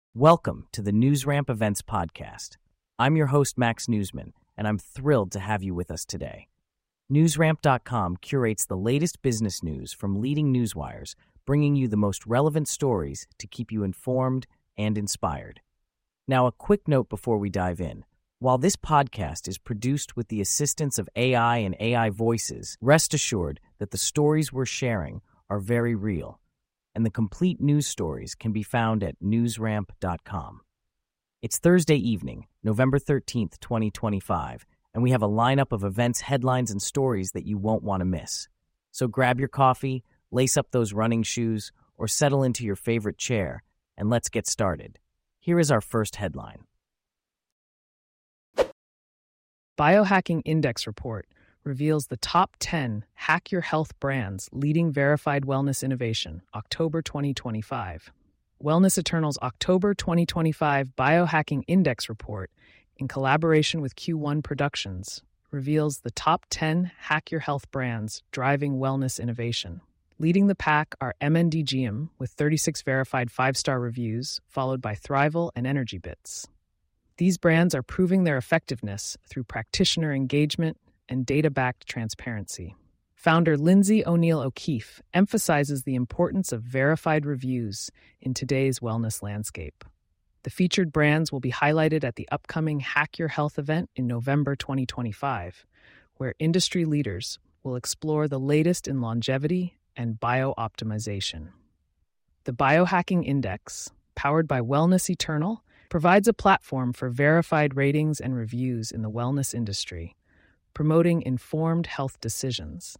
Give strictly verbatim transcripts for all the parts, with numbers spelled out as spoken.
Welcome to the NewsRamp Events Podcast. I'm your host, Max Newsman, and I'm thrilled to have you with us today. NewsRamp dot com curates the latest business news from leading newswires, bringing you the most relevant stories to keep you informed and inspired. Now, a quick note before we dive in. While this podcast is produced with the assistance of A I and A I voices, rest assured that the stories we're sharing are very real, and the complete news stories can be found at NewsRamp dot com. It's Thursday evening, November thirteenth, twenty twenty-five, and we have a lineup of events, headlines, and stories that you won't want to miss. So grab your coffee, lace up those running shoes, or settle into your favorite chair, and let's get started. Here is our first headline. Biohacking Index report reveals the top ten Hack Your Health brands leading verified wellness innovation, October twenty twenty-five. Wellness Eternal's October twenty twenty-five Biohacking Index report, in collaboration with Q one Productions, reveals the top ten Hack Your Health brands driving wellness innovation. Leading the pack are M N D G M with thirty-six verified five-star reviews, followed by Thrival and Energy Bits. These brands are proving their effectiveness through practitioner engagement and data-backed transparency. Founder Lindsay O'Neill O'Keefe emphasizes the importance of verified reviews in today's wellness landscape. The featured brands will be highlighted at the upcoming Hack Your Health event in November twenty twenty-five, where industry leaders will explore the latest in longevity and bio-optimization. The Biohacking Index, powered by Wellness Eternal, provides a platform for verified ratings and reviews in the wellness industry, promoting informed health decisions.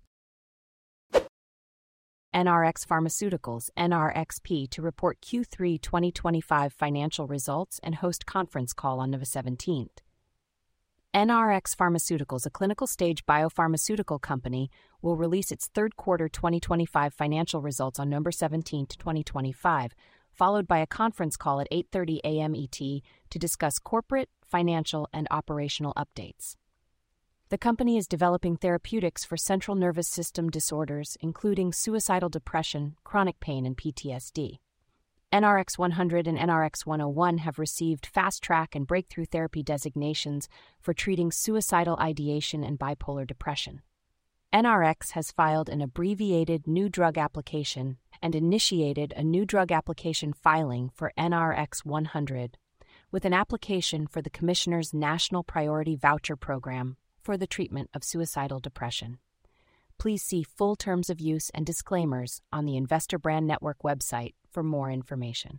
N R X Pharmaceuticals, N R X P, to report Q three twenty twenty-five financial results and host conference call on November seventeenth. N R X Pharmaceuticals, a clinical-stage biopharmaceutical company, will release its third quarter twenty twenty-five financial results on November seventeenth, twenty twenty-five, followed by a conference call at eight thirty a.m. E T to discuss corporate, financial, and operational updates. The company is developing therapeutics for central nervous system disorders, including suicidal depression, chronic pain, and P T S D. N R X one hundred and N R X one oh one have received Fast Track and Breakthrough Therapy designations for treating suicidal ideation and bipolar depression. N R X has filed an abbreviated new drug application and initiated a new drug application filing for N R X one hundred, with an application for the Commissioner's National Priority Voucher Program for the treatment of suicidal depression. Please see full terms of use and disclaimers on the Investor Brand Network website for more information.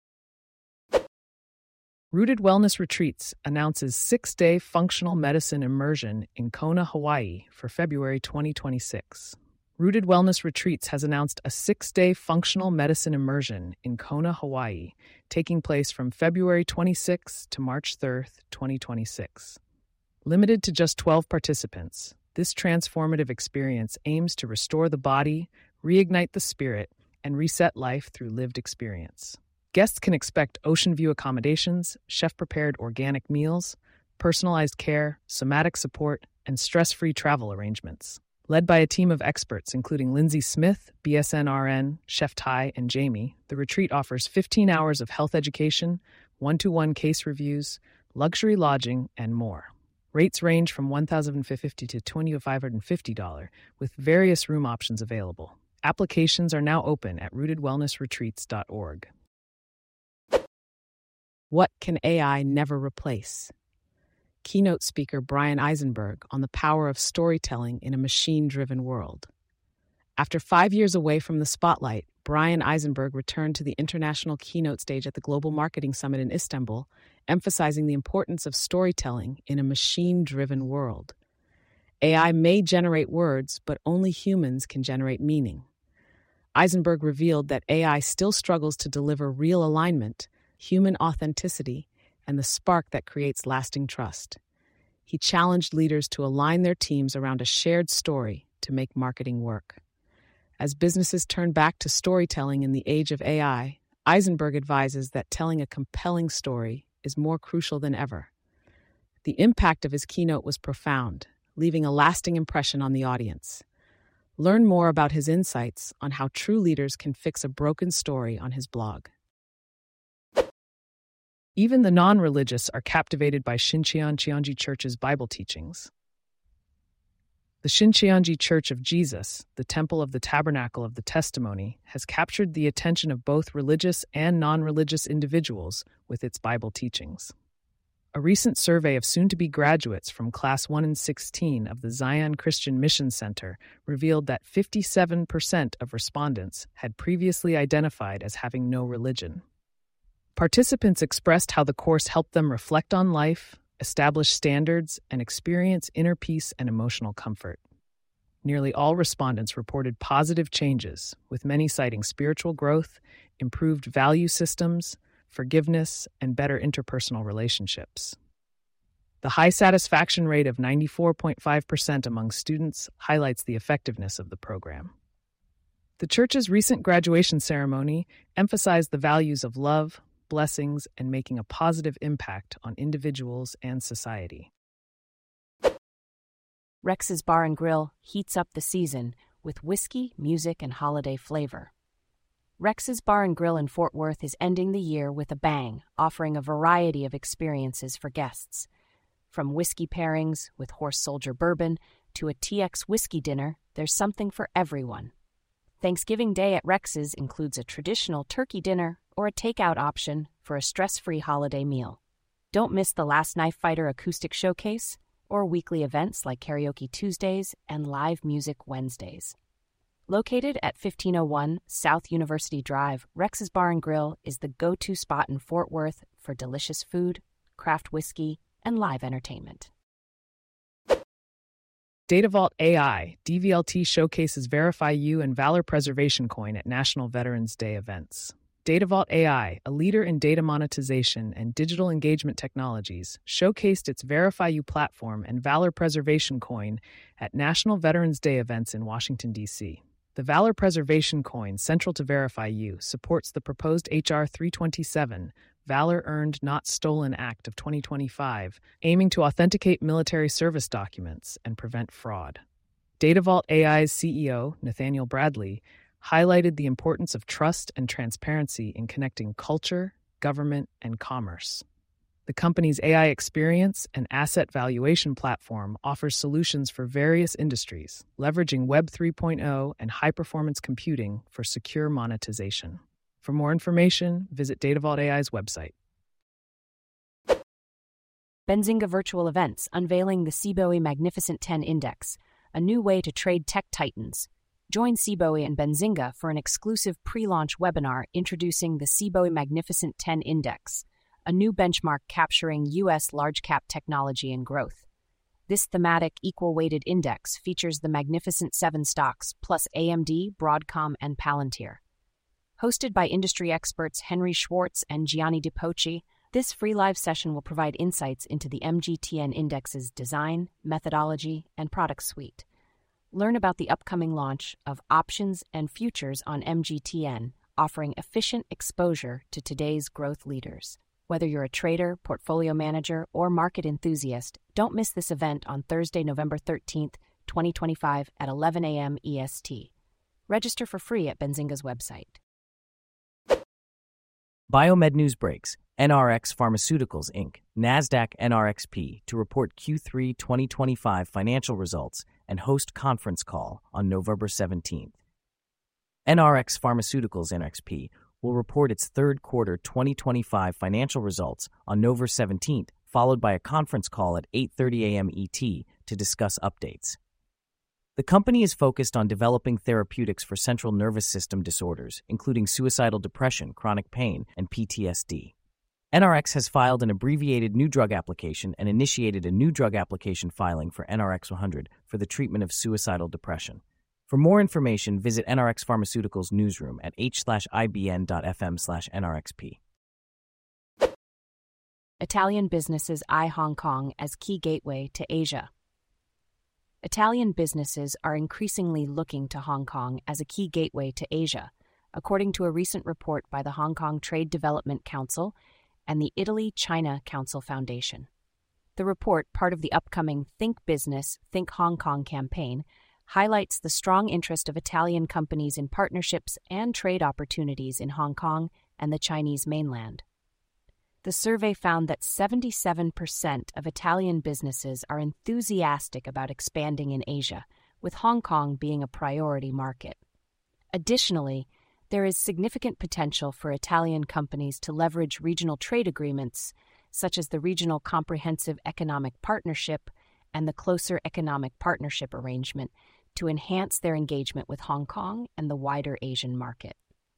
Rooted Wellness Retreats announces six-day functional medicine immersion in Kona, Hawaii for February twenty twenty-six. Rooted Wellness Retreats has announced a six-day functional medicine immersion in Kona, Hawaii, taking place from February twenty-sixth to March third, twenty twenty-six. Limited to just twelve participants, this transformative experience aims to restore the body, reignite the spirit, and reset life through lived experience. Guests can expect ocean view accommodations, chef-prepared organic meals, personalized care, somatic support, and stress-free travel arrangements. Led by a team of experts including Lindsay Smith, B S N R N, Chef Ty, and Jamie, the retreat offers fifteen hours of health education, one-to-one case reviews, luxury lodging, and more. Rates range from one thousand fifty dollars to two thousand five hundred fifty dollars, with various room options available. Applications are now open at rooted wellness retreats dot org. What can A I never replace? Keynote speaker Brian Eisenberg on the power of storytelling in a machine-driven world. After five years away from the spotlight, Brian Eisenberg returned to the international keynote stage at the Global Marketing Summit in Istanbul, emphasizing the importance of storytelling in a machine-driven world. A I may generate words, but only humans can generate meaning. Eisenberg revealed that A I still struggles to deliver real alignment, human authenticity, and the spark that creates lasting trust. He challenged leaders to align their teams around a shared story to make marketing work. As businesses turn back to storytelling in the age of A I, Eisenberg advises that telling a compelling story is more crucial than ever. The impact of his keynote was profound, leaving a lasting impression on the audience. Learn more about his insights on how true leaders can fix a broken story on his blog. Even the non-religious are captivated by Shincheon Cheonji Church's Bible teachings. The Shincheonji Church of Jesus, the Temple of the Tabernacle of the Testimony, has captured the attention of both religious and non-religious individuals with its Bible teachings. A recent survey of soon-to-be graduates from Class one and sixteen of the Zion Christian Mission Center revealed that fifty-seven percent of respondents had previously identified as having no religion. Participants expressed how the course helped them reflect on life, establish standards, and experience inner peace and emotional comfort. Nearly all respondents reported positive changes, with many citing spiritual growth, improved value systems, forgiveness, and better interpersonal relationships. The high satisfaction rate of ninety-four point five percent among students highlights the effectiveness of the program. The church's recent graduation ceremony emphasized the values of love, blessings, and making a positive impact on individuals and society. Rex's Bar and Grill heats up the season with whiskey, music, and holiday flavor. Rex's Bar and Grill in Fort Worth is ending the year with a bang, offering a variety of experiences for guests. From whiskey pairings with Horse Soldier bourbon to a T X whiskey dinner, there's something for everyone. Thanksgiving Day at Rex's includes a traditional turkey dinner or a takeout option for a stress-free holiday meal. Don't miss the Last Knife Fighter acoustic showcase or weekly events like Karaoke Tuesdays and Live Music Wednesdays. Located at fifteen oh one South University Drive, Rex's Bar and Grill is the go-to spot in Fort Worth for delicious food, craft whiskey, and live entertainment. DataVault A I, D V L T showcases VerifyU and Valor Preservation Coin at National Veterans Day events. DataVault A I, a leader in data monetization and digital engagement technologies, showcased its VerifyU platform and Valor Preservation Coin at National Veterans Day events in Washington, D C The Valor Preservation Coin, central to VerifyU, supports the proposed H R three twenty-seven, Valor Earned Not Stolen Act of twenty twenty-five, aiming to authenticate military service documents and prevent fraud. DataVault A I's C E O, Nathaniel Bradley, highlighted the importance of trust and transparency in connecting culture, government, and commerce. The company's A I experience and asset valuation platform offers solutions for various industries, leveraging Web three point oh and high-performance computing for secure monetization. For more information, visit DataVault A I's website. Benzinga Virtual Events unveiling the Cboe Magnificent ten Index, a new way to trade tech titans. Join Cboe and Benzinga for an exclusive pre-launch webinar introducing the Cboe Magnificent ten Index, a new benchmark capturing U S large-cap technology and growth. This thematic equal-weighted index features the Magnificent seven stocks plus A M D, Broadcom, and Palantir. Hosted by industry experts Henry Schwartz and Gianni DiPoci, this free live session will provide insights into the M G T N Index's design, methodology, and product suite. Learn about the upcoming launch of options and futures on M G T N, offering efficient exposure to today's growth leaders. Whether you're a trader, portfolio manager, or market enthusiast, don't miss this event on Thursday, November thirteenth, twenty twenty-five at eleven a.m. E S T. Register for free at Benzinga's website. Biomed News breaks. N R X Pharmaceuticals, Incorporated, NASDAQ N R X P, to report Q three twenty twenty-five financial results and host conference call on November seventeenth. N R X Pharmaceuticals, N R X P, will report its third quarter twenty twenty-five financial results on November seventeenth, followed by a conference call at eight thirty a.m. E T to discuss updates. The company is focused on developing therapeutics for central nervous system disorders, including suicidal depression, chronic pain, and P T S D. N R X has filed an abbreviated new drug application and initiated a new drug application filing for N R X one hundred for the treatment of suicidal depression. For more information, visit N R X Pharmaceuticals newsroom at h slash ibn.fm slash nrxp. Italian businesses eye Hong Kong as key gateway to Asia. Italian businesses are increasingly looking to Hong Kong as a key gateway to Asia, according to a recent report by the Hong Kong Trade Development Council and the Italy-China Council Foundation. The report, part of the upcoming Think Business, Think Hong Kong campaign, highlights the strong interest of Italian companies in partnerships and trade opportunities in Hong Kong and the Chinese mainland. The survey found that seventy-seven percent of Italian businesses are enthusiastic about expanding in Asia, with Hong Kong being a priority market. Additionally, there is significant potential for Italian companies to leverage regional trade agreements, such as the Regional Comprehensive Economic Partnership and the Closer Economic Partnership Arrangement, to enhance their engagement with Hong Kong and the wider Asian market.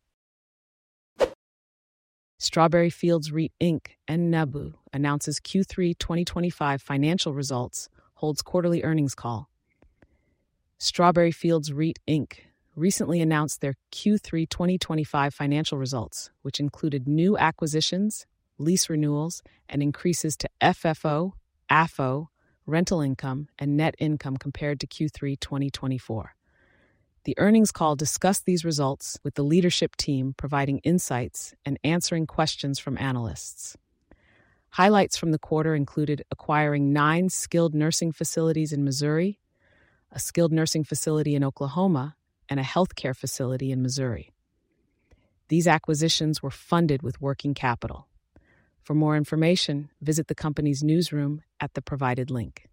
Strawberry Fields REIT Incorporated and Nabu announces Q three twenty twenty-five financial results, holds quarterly earnings call. Strawberry Fields REIT Incorporated recently announced their Q three twenty twenty-five financial results, which included new acquisitions, lease renewals, and increases to F F O, A F O, rental income, and net income compared to Q three twenty twenty-four. The earnings call discussed these results with the leadership team providing insights and answering questions from analysts. Highlights from the quarter included acquiring nine skilled nursing facilities in Missouri, a skilled nursing facility in Oklahoma, and a healthcare facility in Missouri. These acquisitions were funded with working capital. For more information, visit the company's newsroom at the provided link.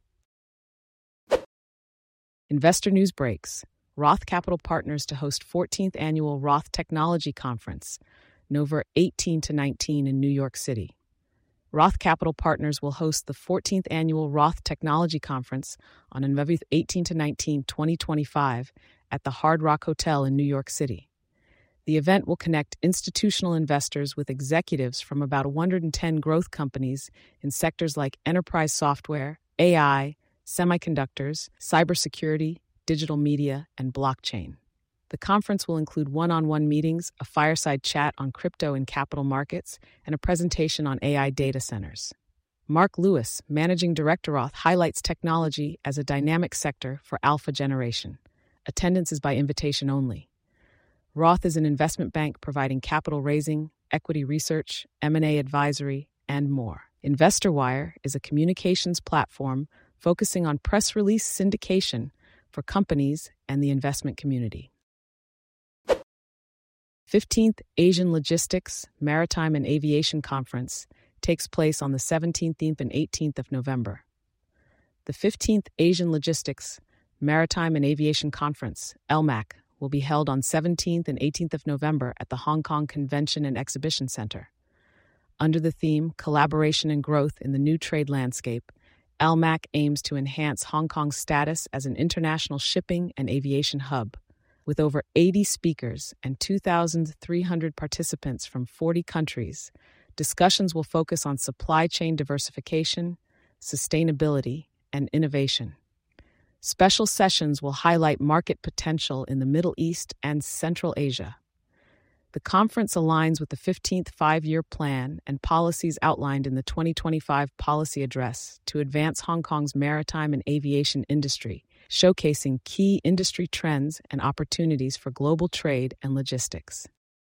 Investor News Breaks. Roth Capital Partners to host fourteenth Annual Roth Technology Conference, November eighteenth to nineteenth in New York City. Roth Capital Partners will host the fourteenth Annual Roth Technology Conference on November eighteenth to nineteenth, twenty twenty-five at the Hard Rock Hotel in New York City. The event will connect institutional investors with executives from about one hundred ten growth companies in sectors like enterprise software, A I, semiconductors, cybersecurity, digital media, and blockchain. The conference will include one-on-one meetings, a fireside chat on crypto and capital markets, and a presentation on A I data centers. Mark Lewis, Managing Director Roth, highlights technology as a dynamic sector for alpha generation. Attendance is by invitation only. Roth is an investment bank providing capital raising, equity research, M and A advisory, and more. InvestorWire is a communications platform focusing on press release syndication for companies and the investment community. fifteenth Asian Logistics, Maritime and Aviation Conference takes place on the seventeenth and eighteenth of November. The fifteenth Asian Logistics, Maritime and Aviation Conference, L M A C, will be held on seventeenth and eighteenth of November at the Hong Kong Convention and Exhibition Center. Under the theme Collaboration and Growth in the New Trade Landscape, L M A C aims to enhance Hong Kong's status as an international shipping and aviation hub. With over eighty speakers and two thousand three hundred participants from forty countries, discussions will focus on supply chain diversification, sustainability, and innovation. Special sessions will highlight market potential in the Middle East and Central Asia. The conference aligns with the fifteenth Five-Year Plan and policies outlined in the twenty twenty-five Policy Address to advance Hong Kong's maritime and aviation industry, showcasing key industry trends and opportunities for global trade and logistics.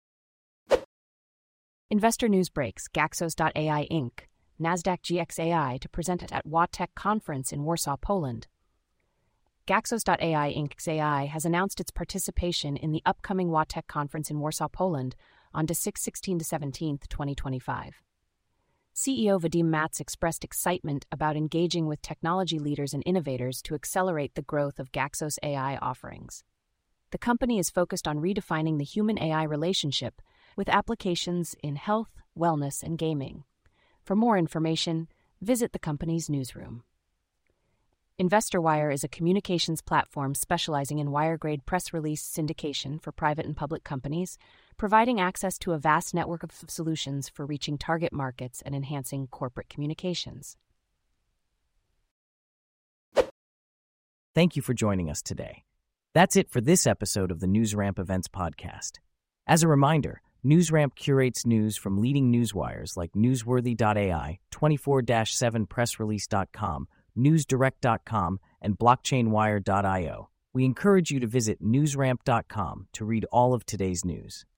Investor News Breaks. Gaxos dot A I Incorporated, NASDAQ G X A I to present at WaTech Conference in Warsaw, Poland. Gaxos dot A I Incorporated's A I has announced its participation in the upcoming WaTech Conference in Warsaw, Poland on December sixteenth to seventeenth, twenty twenty-five. C E O Vadim Matz expressed excitement about engaging with technology leaders and innovators to accelerate the growth of Gaxos A I offerings. The company is focused on redefining the human-A I relationship with applications in health, wellness, and gaming. For more information, visit the company's newsroom. InvestorWire is a communications platform specializing in wire-grade press release syndication for private and public companies, providing access to a vast network of solutions for reaching target markets and enhancing corporate communications. Thank you for joining us today. That's it for this episode of the NewsRamp Events Podcast. As a reminder, NewsRamp curates news from leading newswires like Newsworthy dot A I, twenty-four seven press release dot com, newsdirect dot com, and blockchain wire dot io. We encourage you to visit newsramp dot com to read all of today's news.